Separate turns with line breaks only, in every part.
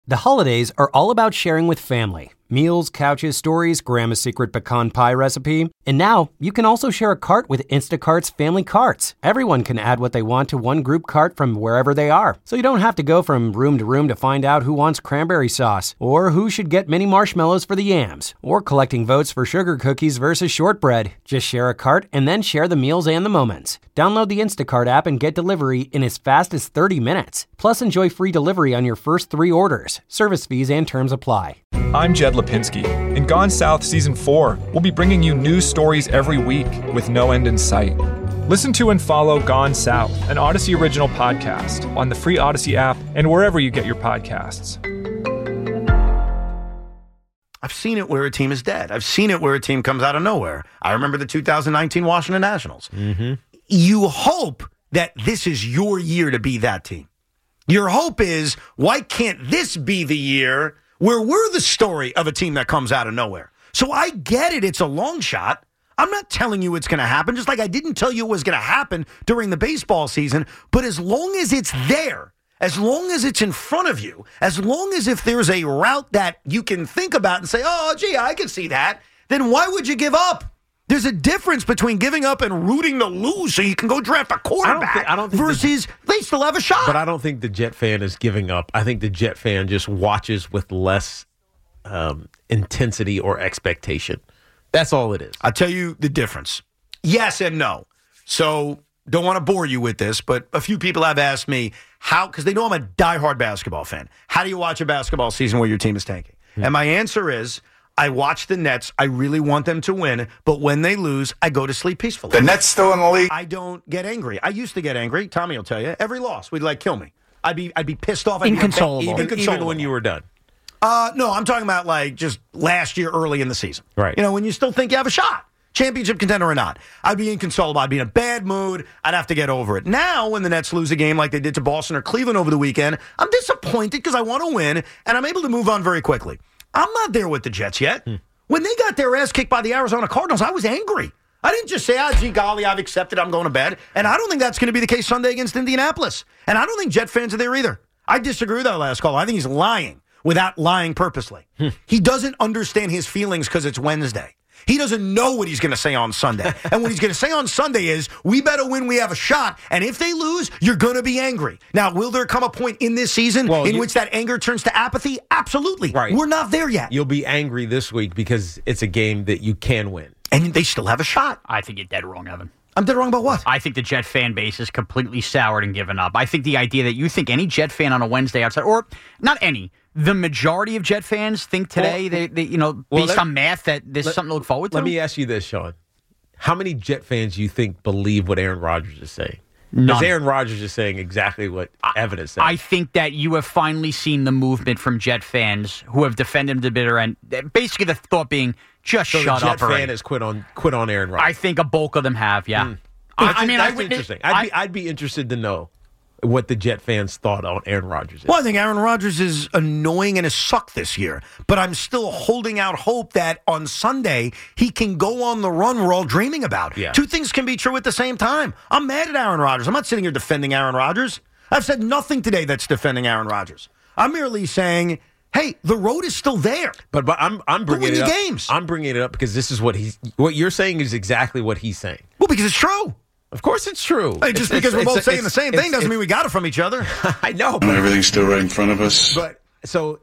The holidays are all about sharing with family. Meals, couches, stories, Grandma's secret pecan pie recipe. And now, you can also share a cart with Instacart's Family Carts. Everyone can add what they want to one group cart from wherever they are. So you don't have to go from room to find out who wants cranberry sauce, or who should get mini marshmallows for the yams, or collecting votes for sugar cookies versus shortbread. Just share a cart and then share the meals and the moments. Download the Instacart app and get delivery in as fast as 30 minutes. Plus, enjoy free delivery on your first 3 orders. Service fees and terms apply.
I'm Jed Lipinski. In Gone South Season 4, we'll be bringing you news stories every week with no end in sight. Listen to and follow Gone South, an Odyssey original podcast, on the free Odyssey app and wherever you get your podcasts.
I've seen it where a team is dead. I've seen it where a team comes out of nowhere. I remember the 2019 Washington Nationals. Mm-hmm. You hope that this is your year to be that team. Your hope is, why can't this be the year where we're the story of a team that comes out of nowhere? So I get it. It's a long shot. I'm not telling you it's going to happen, just like I didn't tell you it was going to happen during the baseball season. But as long as it's there, as long as it's in front of you, as long as if there's a route that you can think about and say, oh, gee, I can see that, then why would you give up? There's a difference between giving up and rooting to lose so you can go draft a quarterback
I don't think
versus they still have a shot.
But I don't think the Jet fan is giving up. I think the Jet fan just watches with less intensity or expectation. That's all it is.
I'll tell you the difference. Yes and no. So don't want to bore you with this, but a few people have asked me how, because they know I'm a diehard basketball fan. How do you watch a basketball season where your team is tanking? And my answer is, I watch the Nets. I really want them to win, but when they lose, I go to sleep peacefully.
The Nets still in the league?
I don't get angry. I used to get angry. Tommy will tell you. Every loss would kill me. I'd be pissed off.
Inconsolable. Even when you were done.
No, I'm talking about just last year, early in the season.
Right.
When you still think you have a shot, championship contender or not. I'd be inconsolable. I'd be in a bad mood. I'd have to get over it. Now, when the Nets lose a game like they did to Boston or Cleveland over the weekend, I'm disappointed because I want to win, and I'm able to move on very quickly. I'm not there with the Jets yet. When they got their ass kicked by the Arizona Cardinals, I was angry. I didn't just say, gee golly, I've accepted, I'm going to bed. And I don't think that's going to be the case Sunday against Indianapolis. And I don't think Jet fans are there either. I disagree with that last call. I think he's lying without lying purposely. He doesn't understand his feelings because it's Wednesday. He doesn't know what he's going to say on Sunday. And what he's going to say on Sunday is, we better win, we have a shot. And if they lose, you're going to be angry. Now, will there come a point in this season in which that anger turns to apathy? Absolutely.
Right.
We're not there yet.
You'll be angry this week because it's a game that you can win.
And they still have a shot.
I think you're dead wrong, Evan.
I'm dead wrong about what?
I think the Jet fan base is completely soured and given up. I think the idea that you think any Jet fan on a Wednesday outside, or not any, the majority of Jet fans think today, based on math, that there's something to look forward to.
Let me ask you this, Sean. How many Jet fans do you think believe what Aaron Rodgers is saying?
None.
Because Aaron Rodgers is saying exactly what Evan is saying.
I think that you have finally seen the movement from Jet fans who have defended him to bitter end. Basically, the thought being, just
so
shut
the Jet
up already.
fan has quit on Aaron Rodgers.
I think a bulk of them have, yeah.
That's interesting. I'd be interested to know what the Jet fans thought on Aaron Rodgers.
Well, I think Aaron Rodgers is annoying and has sucked this year. But I'm still holding out hope that on Sunday he can go on the run we're all dreaming about.
Yeah.
Two things can be true at the same time. I'm mad at Aaron Rodgers. I'm not sitting here defending Aaron Rodgers. I've said nothing today that's defending Aaron Rodgers. I'm merely saying, hey, the road is still there.
But I'm bringing it up.
Games.
I'm bringing it up because this is what you're saying is exactly what he's saying.
Well, because it's true.
Of course it's true.
Hey, just because we're both saying the same thing doesn't mean we got it from each other.
I know.
But everything's still right in front of us.
But so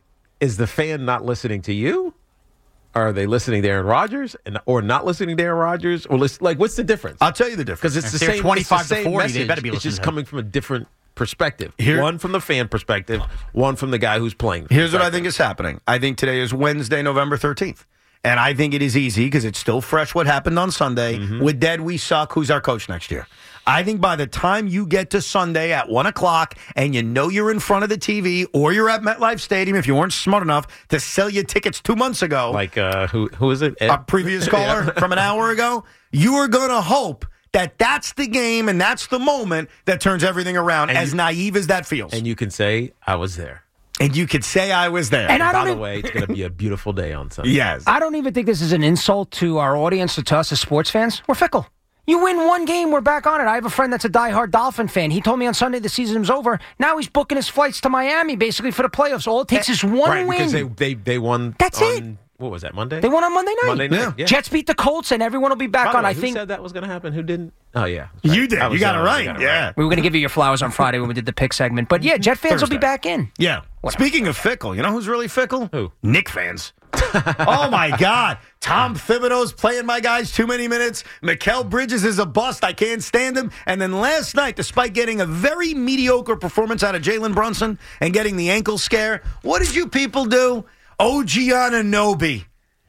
is the fan not listening to you? Are they listening to Aaron Rodgers or not listening to Aaron Rodgers? Or what's the difference?
I'll tell you the difference.
Because it's
if
the
they're
same
25 to 40,
message.
they better be
It's
listening
just
to
coming from a different perspective.
Here-
one from the fan perspective, one from the guy who's playing.
Here's what I think is happening. I think today is Wednesday, November 13th. And I think it is easy because it's still fresh what happened on Sunday.
Mm-hmm.
With Dead, we suck. Who's our coach next year? I think by the time you get to Sunday at 1 o'clock and you know you're in front of the TV or you're at MetLife Stadium, if you weren't smart enough to sell you tickets 2 months ago.
Like, who is it? Ed?
A previous caller from an hour ago. You are going to hope that that's the game and that's the moment that turns everything around, as naive as that feels.
And you can say, I was there.
And you could say I was there.
And by the way, it's going to be a beautiful day on Sunday.
Yes.
I don't even think this is an insult to our audience or to us as sports fans. We're fickle. You win one game, we're back on it. I have a friend that's a diehard Dolphin fan. He told me on Sunday the season was over. Now he's booking his flights to Miami, basically, for the playoffs. All it takes is one win.
Because they won.
That's it.
What was that, Monday?
They won on Monday night.
Monday night, yeah.
Jets beat the Colts, and everyone will be back on. I
Who
think
said that was going to happen? Who didn't? Oh, yeah.
You did. You got it right. Yeah.
we were going to give you your flowers on Friday when we did the pick segment. But yeah, Jet fans will be back in.
Yeah. Speaking of fickle, you know who's really fickle?
Who?
Nick fans. Oh, my God. Tom Thibodeau's playing my guys too many minutes. Mikal Bridges is a bust. I can't stand him. And then last night, despite getting a very mediocre performance out of Jalen Brunson and getting the ankle scare, what did you people do? OG Anunoby.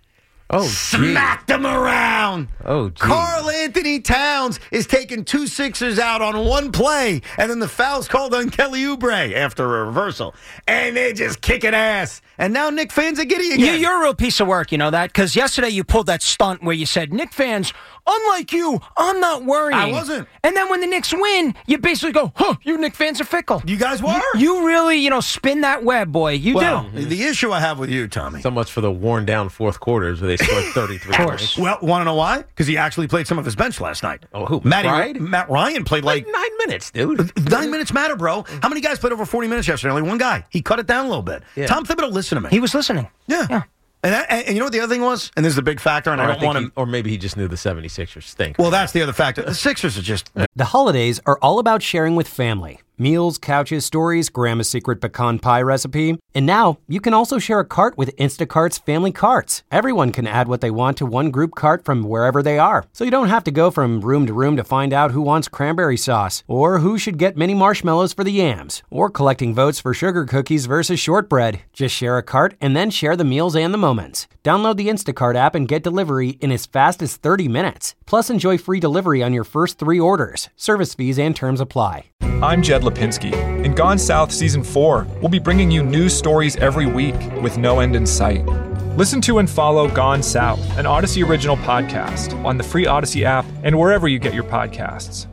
Oh,
smacked him around.
Oh, geez.
Karl Anthony Towns is taking 2 Sixers out on one play, and then the foul's called on Kelly Oubre after a reversal. And they're just kicking ass. And now Knick fans are giddy again.
You're a real piece of work, you know that? Because yesterday you pulled that stunt where you said, Knick fans, unlike you, I'm not worrying.
I wasn't.
And then when the Knicks win, you basically go, you Knick fans are fickle.
You guys were?
You really, spin that web, boy. You do.
The issue I have with you, Tommy.
So much for the worn-down fourth quarters where they scored 33 points.
Well, want to know why? Because he actually played some of his bench last night.
Oh, who?
Matt Ryan played like
9 minutes, dude.
9 minutes matter, bro. How many guys played over 40 minutes yesterday? Only one guy. He cut it down a little bit.
Yeah.
Tom Thibodeau, listen to me.
He was listening.
Yeah. And you know what the other thing was? And this is the big factor, and I don't want to...
Or maybe he just knew the 76ers stink.
Well, that's the other factor. The Sixers are just...
The holidays are all about sharing with family. Meals, couches, stories, Grandma's secret pecan pie recipe. And now, you can also share a cart with Instacart's Family Carts. Everyone can add what they want to one group cart from wherever they are. So you don't have to go from room to room to find out who wants cranberry sauce, or who should get mini marshmallows for the yams, or collecting votes for sugar cookies versus shortbread. Just share a cart and then share the meals and the moments. Download the Instacart app and get delivery in as fast as 30 minutes. Plus, enjoy free delivery on your first 3 orders. Service fees and terms apply.
I'm Jed Lipinski. In Gone South Season 4, we'll be bringing you news stories every week with no end in sight. Listen to and follow Gone South, an Odyssey original podcast, on the free Odyssey app and wherever you get your podcasts.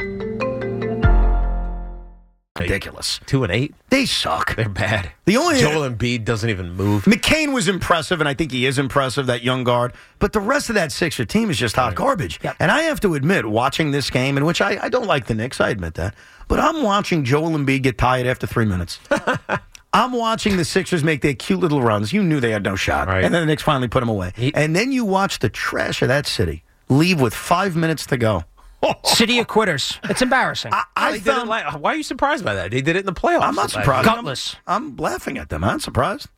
Ridiculous.
2-8?
They suck.
They're bad.
The only
Joel Embiid doesn't even move.
McCain was impressive, and I think he is impressive, that young guard. But the rest of that Sixer team is just hot garbage.
Yep.
And I have to admit, watching this game, in which I don't like the Knicks, I admit that, but I'm watching Joel Embiid get tired after 3 minutes. I'm watching the Sixers make their cute little runs. You knew they had no shot.
Right.
And then the Knicks finally put them away. And then you watch the trash of that city leave with 5 minutes to go.
City of quitters. It's embarrassing.
I found,
why are you surprised by that? They did it in the playoffs.
I'm not surprised.
Gutless.
I'm laughing at them. I'm not surprised.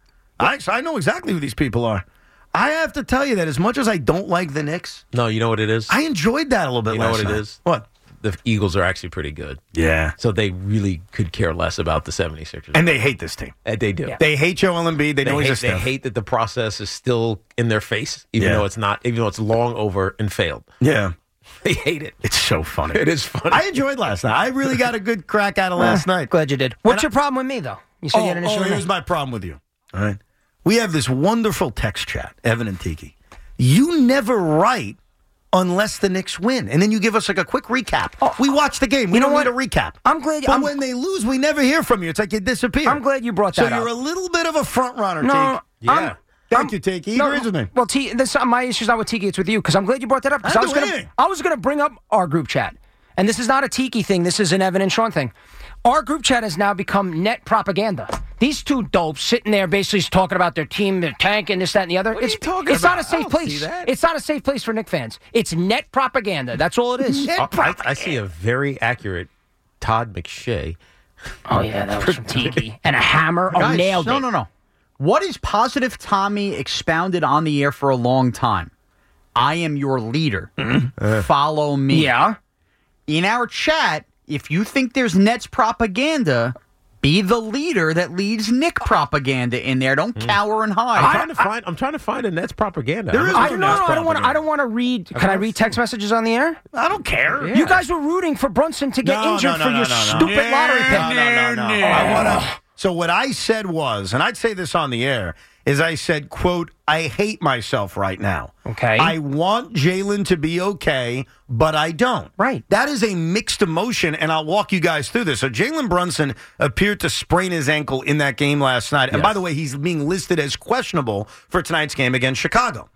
I know exactly who these people are. I have to tell you that as much as I don't like the Knicks,
No, you know what it is?
I enjoyed that a little bit
You know
last
what it
night.
is?
What?
The Eagles are actually pretty good.
Yeah.
So they really could care less about the 76ers.
And they hate this team.
They do.
Yeah.
They hate Joel Embiid. They know he's a
They
stiff.
hate that the process is still in their face, even
Yeah.
though it's not, even though it's long over and failed.
Yeah.
They hate it.
It's so funny.
It is funny.
I enjoyed last night. I really got a good crack out of last night.
Glad you did. What's your problem with me, though? You said you had an issue with me.
Here's my problem with you. All right. We have this wonderful text chat, Evan and Tiki. You never write unless the Knicks win. And then you give us like a quick recap. We watch the game. We
You know
don't
what?
need a recap.
I'm glad-
But
I'm-
when they lose, we never hear from you. It's like you disappear.
I'm glad you brought that
So
up.
you're a little bit of a front runner,
No,
Tiki.
I'm-
Thank you, Tiki. He agrees with me.
Well, my issue's not with Tiki, it's with you, because I'm glad you brought that up. Because
I didn't do anything.
I was going to bring up our group chat. And this is not a Tiki thing. This is an Evan and Sean thing. Our group chat has now become net propaganda. These two dopes sitting there basically talking about their team, their tank, and this, that, and the other.
What are you talking
it's not
about?
a safe
I don't
place.
see that.
It's not a safe place for Knick fans. It's net propaganda. That's all it is.
I see a very accurate Todd McShay.
Oh, yeah, that was from Tiki. And a hammer. Oh,
Guys,
nailed it.
No. What is Positive Tommy expounded on the air for a long time? I am your leader. Follow me.
Yeah.
In our chat, if you think there's Nets propaganda, be the leader that leads Nick propaganda in there. Don't cower and hide.
I'm trying to find a Nets propaganda.
There is
I
no
don't
Nets
want
propaganda.
to read. Can I read text messages on the air?
I don't care.
You guys were rooting for Brunson to get injured for your stupid lottery pick.
No. I wanna. So what I said was, and I'd say this on the air, is I said, quote, I hate myself right now.
Okay.
I want Jalen to be okay, but I don't.
Right.
That is a mixed emotion, and I'll walk you guys through this. So Jalen Brunson appeared to sprain his ankle in that game last night. And by the way, he's being listed as questionable for tonight's game against Chicago.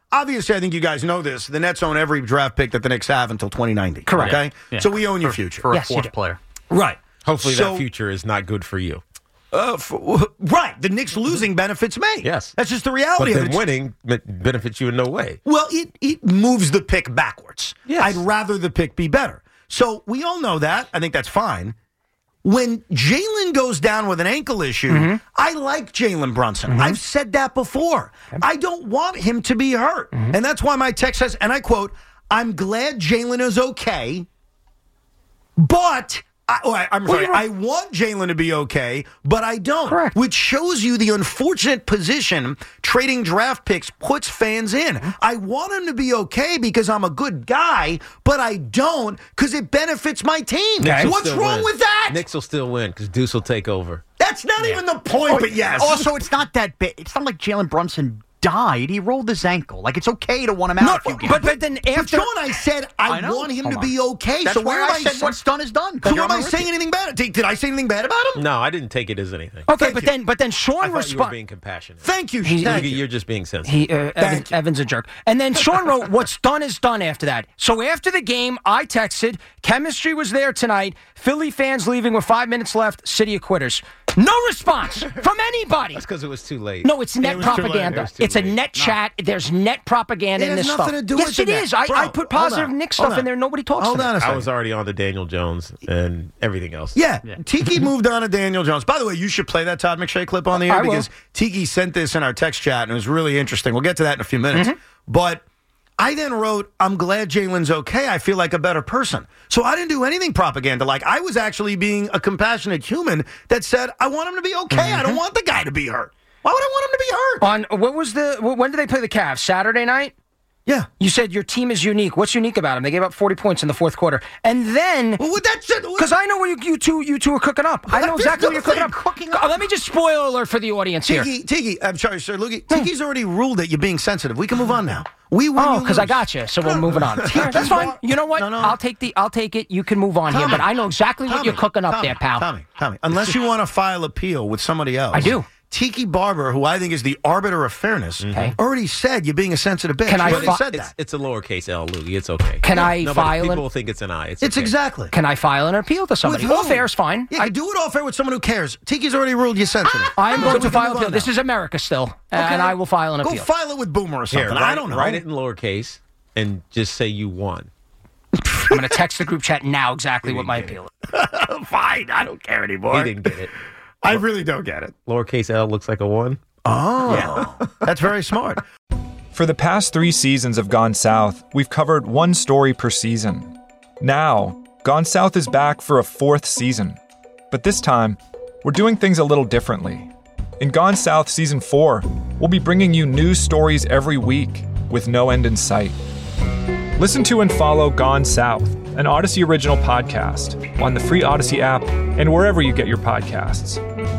obviously, I think you guys know this. The Nets own every draft pick that the Knicks have until 2090.
Correct.
Okay?
Yeah.
So we own your future.
For a
Yes, you
fourth
do.
player.
Right.
Hopefully
So-
that future is not good for you.
Right. The Knicks losing benefits me.
Yes.
That's just the
But
reality of
then
it.
winning benefits you in no way.
Well, it moves the pick backwards.
Yes.
I'd rather the pick be better. So we all know that. I think that's fine. When Jalen goes down with an ankle issue, I like Jalen Brunson. I've said that before. I don't want him to be hurt. And that's why my text says, and I quote, I'm glad Jalen is okay, but... I'm sorry. I want Jalen to be okay, but I don't.
Correct.
Which shows you the unfortunate position trading draft picks puts fans in. I want him to be okay because I'm a good guy, but I don't because it benefits my team.
Knicks will
What's
still
wrong
win.
with that?
Knicks will still win because Deuce will take over.
That's not even the point, but yes.
Also, it's not that big. It's not like Jalen Brunson died. He rolled his ankle. Like, it's okay to want him out a few games.
But then
But
after...
John, I said I
know.
want him
Come
to
on.
be okay.
That's
so
why
where am
I said what's done is done.
So am I saying anything bad? Did I say anything bad about him?
No, I didn't take it as anything.
Okay,
Thank
but then Sean
I thought you were
responded.
being compassionate.
Thank you.
He-
Thank
Loogie,
you.
you're just being sensitive.
Evan's a jerk. And then Sean wrote, what's done is done after that. So after the game, I texted, chemistry was there tonight. Philly fans leaving with 5 minutes left. City of quitters. No response from anybody.
That's because it was too late.
No, it's net
was too late.
propaganda.
It was too
It's a
late.
net chat. There's net propaganda
It
in
has
this
nothing
stuff.
to do
yes,
with
it
the
is.
net. Bro,
I put
hold
positive
on.
Nick
Hold
stuff
on.
in there. Nobody talks
Hold
to
on
me.
a second.
I was already on to Daniel Jones and everything else.
Yeah. Tiki moved on to Daniel Jones. By the way, you should play that Todd McShay clip on the air
I will.
because Tiki sent this in our text chat and it was really interesting. We'll get to that in a few minutes. But I then wrote, I'm glad Jalen's okay. I feel like a better person. So I didn't do anything propaganda. Like, I was actually being a compassionate human that said, I want him to be okay. I don't want the guy to be hurt. Why would I want him to be hurt?
When did they play the Cavs? Saturday night?
Yeah.
You said your team is unique. What's unique about them? They gave up 40 points in the fourth quarter. And then...
Well, that's it.
Because I know what you two are cooking up. I know
There's
exactly what you're cooking
nothing
up. Let me just spoil alert for the audience here.
Tiki, I'm sorry, sir. Loogie, Tiki's already ruled that you're being sensitive. We can move on now. We win.
Oh, because I got you. So we're moving on. Here, that's fine. You know what?
No.
I'll take it. You can move on here.
Tommy,
But I know exactly what you're cooking up there, pal.
Tommy, unless you want to file appeal with somebody else.
I do.
Tiki Barber, who I think is the arbiter of fairness, already said you're being a sensitive bitch.
Can I
He already
fi-
said that.
It's a lowercase L, Loogie. It's okay.
Can I
Nobody,
file
people
an?
think it's an I. It's
It's
okay.
exactly.
Can I file an appeal to somebody?
With
All
who?
fair is fine.
Yeah, you do it all fair with someone who cares. Tiki's already ruled you're sensitive.
I'm
So
going
we
to
can
file
move
appeal.
on
This
now.
is America still,
Okay.
and I will file an
Go
appeal.
file it with Boomer or something.
Here,
I don't know.
Write it in lowercase and just say you won.
I'm going to text the group chat now exactly what my appeal is.
Fine. I don't care anymore.
He didn't get it.
I really don't get it.
Lowercase L looks like a 1.
Oh, that's very smart.
For the past 3 seasons of Gone South, we've covered one story per season. Now, Gone South is back for a 4th season. But this time, we're doing things a little differently. In Gone South Season 4, we'll be bringing you new stories every week with no end in sight. Listen to and follow Gone South, an Odyssey original podcast, on the free Odyssey app and wherever you get your podcasts.